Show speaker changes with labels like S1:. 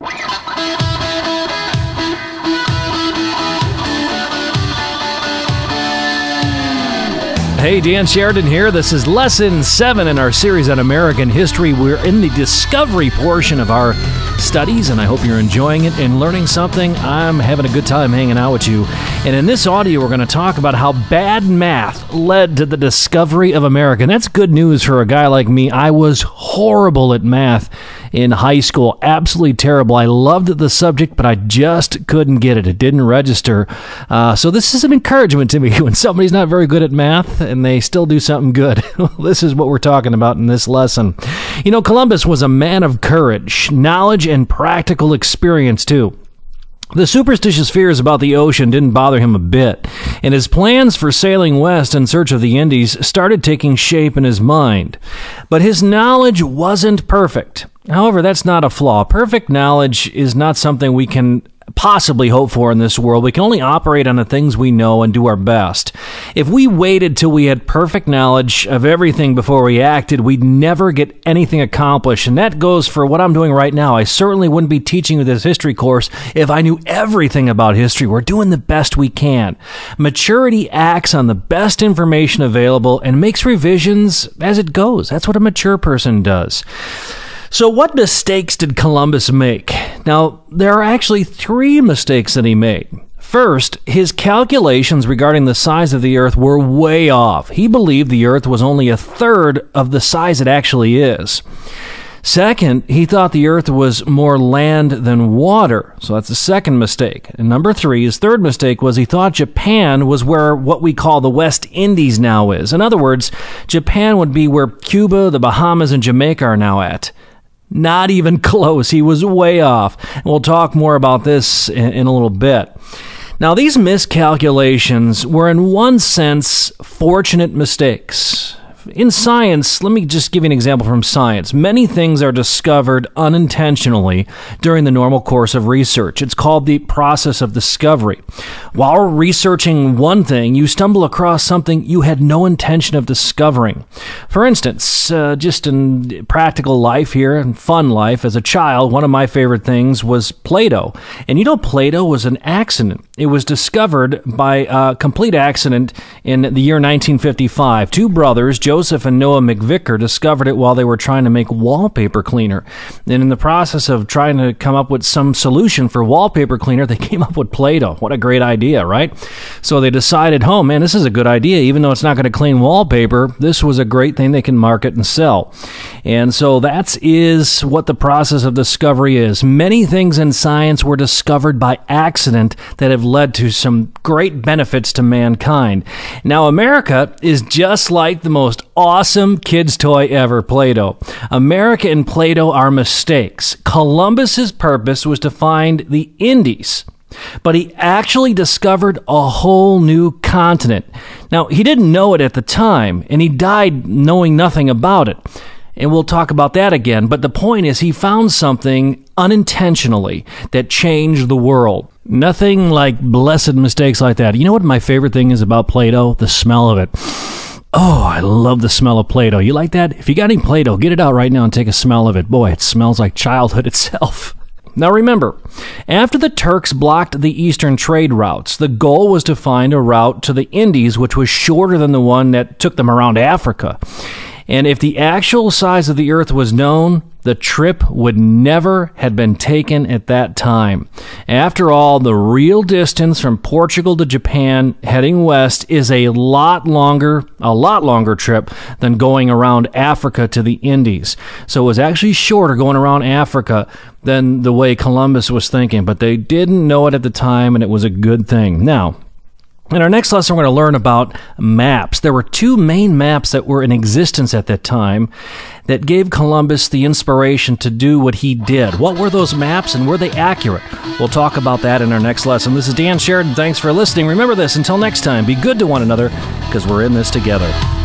S1: Hey, Dan Sheridan here. This is Lesson 7 in our series on American history. We're in the discovery portion of our studies, and I hope you're enjoying it and learning something. I'm having a good time hanging out with you. And in this audio, we're going to talk about how bad math led to the discovery of America. And that's good news for a guy like me. I was horrible at math in high school. Absolutely terrible. I loved the subject, but I just couldn't get it. It didn't register. So this is an encouragement to me when somebody's not very good at math and they still do something good. This is what we're talking about in this lesson. You know, Columbus was a man of courage, knowledge, and practical experience, too. The superstitious fears about the ocean didn't bother him a bit, and his plans for sailing west in search of the Indies started taking shape in his mind. But his knowledge wasn't perfect. However, that's not a flaw. Perfect knowledge is not something we can possibly hope for in this world. We can only operate on the things we know and do our best. If we waited till we had perfect knowledge of everything before we acted, we'd never get anything accomplished. And that goes for what I'm doing right now. I certainly wouldn't be teaching you this history course if I knew everything about history. We're doing the best we can. Maturity acts on the best information available and makes revisions as it goes. That's what a mature person does. So what mistakes did Columbus make? Now, there are actually 3 mistakes that he made. First, his calculations regarding the size of the Earth were way off. He believed the Earth was only a third of the size it actually is. Second, he thought the Earth was more land than water. So that's the second mistake. And number 3, his third mistake was he thought Japan was where what we call the West Indies now is. In other words, Japan would be where Cuba, the Bahamas, and Jamaica are now at. Not even close. He was way off. We'll talk more about this in a little bit. Now, these miscalculations were in one sense fortunate mistakes. In science, let me just give you an example from science. Many things are discovered unintentionally during the normal course of research. It's called the process of discovery. While researching one thing, you stumble across something you had no intention of discovering. For instance, just in practical life here and fun life, as a child, one of my favorite things was Play-Doh. And you know, Play-Doh was an accident. It was discovered by a complete accident in the year 1955. 2 brothers, Joseph and Noah McVicker, discovered it while they were trying to make wallpaper cleaner. And in the process of trying to come up with some solution for wallpaper cleaner, they came up with Play-Doh. What a great idea, right? So they decided, oh man, this is a good idea. Even though it's not going to clean wallpaper, this was a great thing they can market and sell. And so that is what the process of discovery is. Many things in science were discovered by accident that have led to some great benefits to mankind. Now, America is just like the most awesome kid's toy ever, Play-Doh. America and Play-Doh are mistakes. Columbus's purpose was to find the Indies, but he actually discovered a whole new continent. Now, he didn't know it at the time, and he died knowing nothing about it. And we'll talk about that again. But the point is, he found something unintentionally that changed the world. Nothing like blessed mistakes like that. You know what my favorite thing is about Play-Doh? The smell of it. Oh, I love the smell of Play-Doh. You like that? If you got any Play-Doh, get it out right now and take a smell of it. Boy, it smells like childhood itself. Now remember, after the Turks blocked the eastern trade routes, the goal was to find a route to the Indies, which was shorter than the one that took them around Africa. And if the actual size of the Earth was known, the trip would never have been taken at that time. After all, the real distance from Portugal to Japan heading west is a lot longer trip than going around Africa to the Indies. So it was actually shorter going around Africa than the way Columbus was thinking, but they didn't know it at the time, and it was a good thing. Now, in our next lesson, we're going to learn about maps. There were 2 main maps that were in existence at that time that gave Columbus the inspiration to do what he did. What were those maps, and were they accurate? We'll talk about that in our next lesson. This is Dan Sheridan. Thanks for listening. Remember this, until next time, be good to one another, because we're in this together.